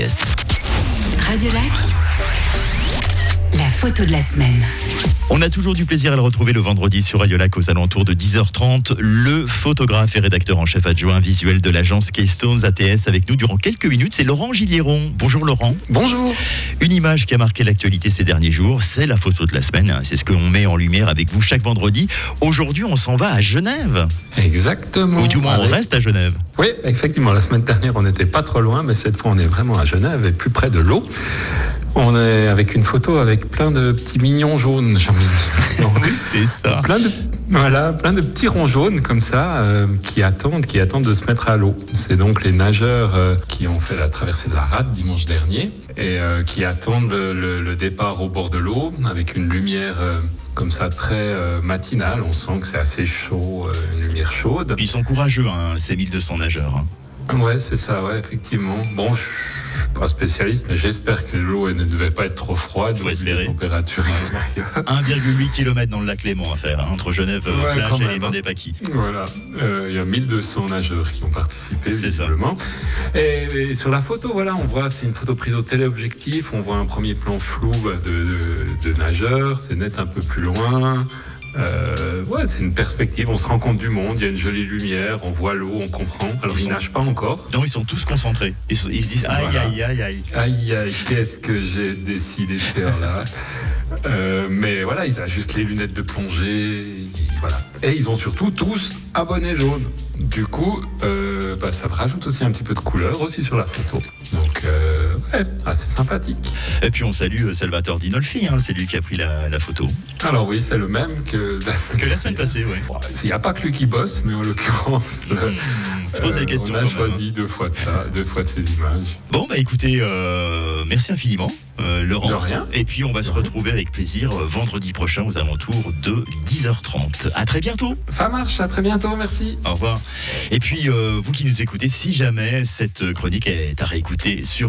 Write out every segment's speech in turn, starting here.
Yes. Radio Lac, la photo de la semaine. On a toujours du plaisir à le retrouver le vendredi sur Radio Lac aux alentours de 10h30. Le photographe et rédacteur en chef adjoint visuel de l'agence Keystones ATS avec nous durant quelques minutes, c'est Laurent Gillieron. Bonjour Laurent. Bonjour. Une image qui a marqué l'actualité ces derniers jours, c'est la photo de la semaine. C'est ce qu'on met en lumière avec vous chaque vendredi. Aujourd'hui, on s'en va à Genève. Exactement. Ou du moins, on reste à Genève. Oui, effectivement. La semaine dernière, on n'était pas trop loin, mais cette fois, on est vraiment à Genève et plus près de l'eau. On est avec une photo avec plein de petits mignons jaunes, j'ai envie de dire. Oui, c'est ça. Plein de petits ronds jaunes comme ça qui attendent de se mettre à l'eau. C'est donc les nageurs qui ont fait la traversée de la Rade dimanche dernier et qui attendent le départ au bord de l'eau avec une lumière comme ça très matinale. On sent que c'est assez chaud, une lumière chaude. Puis ils sont courageux, ces 1200 nageurs. Ouais, c'est ça, ouais, effectivement. Bon, je suis pas spécialiste, mais j'espère que l'eau ne devait pas être trop froide. Faut espérer. Les températures extérieures. 1,8 km dans le lac Léman à faire, entre Genève, plage et les bains des Paquis. Voilà, il y a 1200 nageurs qui ont participé, c'est visiblement. Et sur la photo, voilà, on voit, c'est une photo prise au téléobjectif, on voit un premier plan flou de nageurs, c'est net un peu plus loin. Ouais, c'est une perspective, on se rend compte du monde, il y a une jolie lumière, on voit l'eau, on comprend. Alors ils nagent pas encore. Non, ils sont tous concentrés. Ils se disent aïe, voilà. aïe. Qu'est-ce que j'ai décidé de faire là. Mais voilà, ils ajustent les lunettes de plongée, voilà. Et ils ont surtout tous un bonnet jaune. Du coup, ça rajoute aussi un petit peu de couleur aussi sur la photo. Donc, ouais, assez sympathique. Et puis on salue Salvatore Dinolfi, c'est lui qui a pris la photo. Alors oui, c'est le même que la semaine passée, oui. Il n'y a pas que lui qui bosse, mais en l'occurrence, se pose la question. On a choisi deux fois de ces images. Bon, écoutez, merci infiniment, Laurent. De rien. Et puis on va se retrouver avec plaisir vendredi prochain aux alentours de 10h30. À très bientôt. Ça marche, à très bientôt, merci. Au revoir. Et puis, vous qui nous écoutez, si jamais cette chronique est à réécouter sur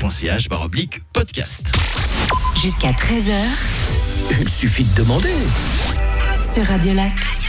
radiolac.ch/podcast. Jusqu'à 13h. Il suffit de demander. Sur Radio Lac.